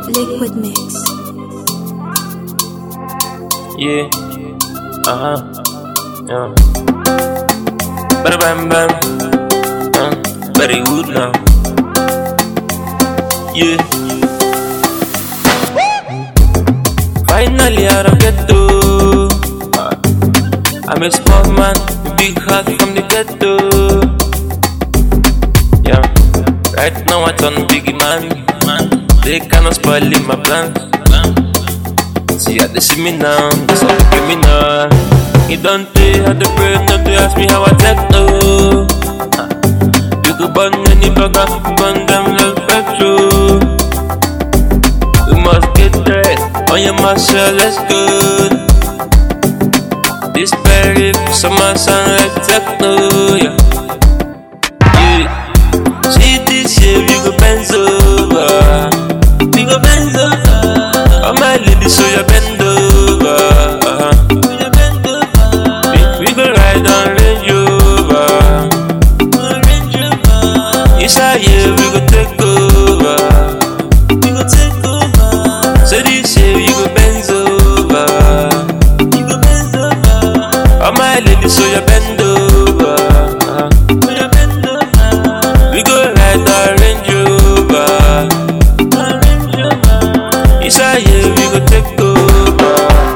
Liquid Mix. Yeah, yeah. Bada bam bam, very good now. Yeah. Finally out of ghetto. I'm a small man, with big heart from the ghetto. Yeah. Right now I turn biggie man. They cannot spoil my plans. See how they see me now, that's how they give me now. You don't pay how the brain, not to ask me how I take no. You could burn any burger, burn them like petrol. We must get right on your muscle, let's go. This berry for summer sun like techno, yeah. See this year, we go bend over. We go bend over. Oh my lady, so you bend over. We go ride on Range Rover. Inside here, we go take over. We go take over. So this year, we go bend over. We go bend over. Oh my lady, so you bend over. We go ride on Range Rover. Inside here, we go take over.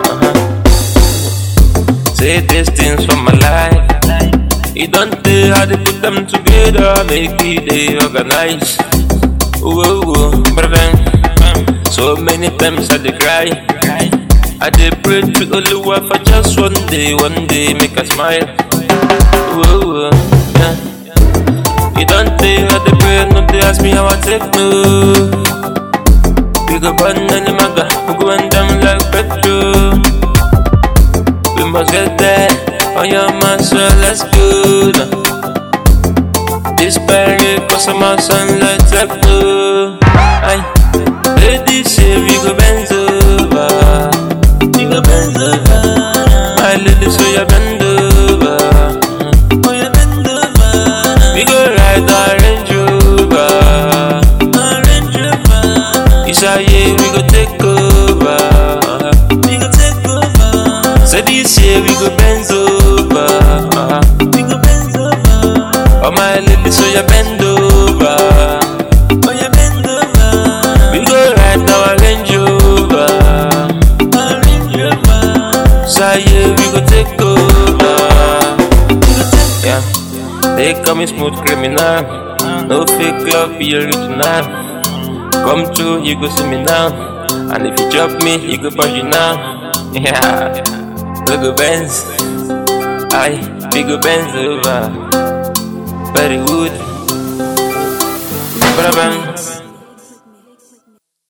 Say these things for my life. You don't tell how they put them together, make it they organize. Whoa, brother. So many times I dey cry. I dey pray to Oluwa for just one day make a smile. Whoa, yeah. You don't tell how they pray, no they ask me how I take no. We go burn any maga, we go and down like petrol. We must get there on your muscle, let's go now. This berry for summer sunlight techno. Aye, ladies say we go bend over. We go bend over. My lady, so you bend over. Oh, you bend over. We go ride our Range Rover. Inside here, we go take over. We go take over. So this year, we go bend over. We go bend over. Oh my lady, so you bend over. Oh you bend over. We go ride our Range Rover. So yeah, we go take over. Yeah, they call me smooth criminal. No fake love, be original. Come true, you go see me now. And if you drop me, you go budge you now. Yeah, we go Benz. Aye, we go Benz over. Very good. Bada bang.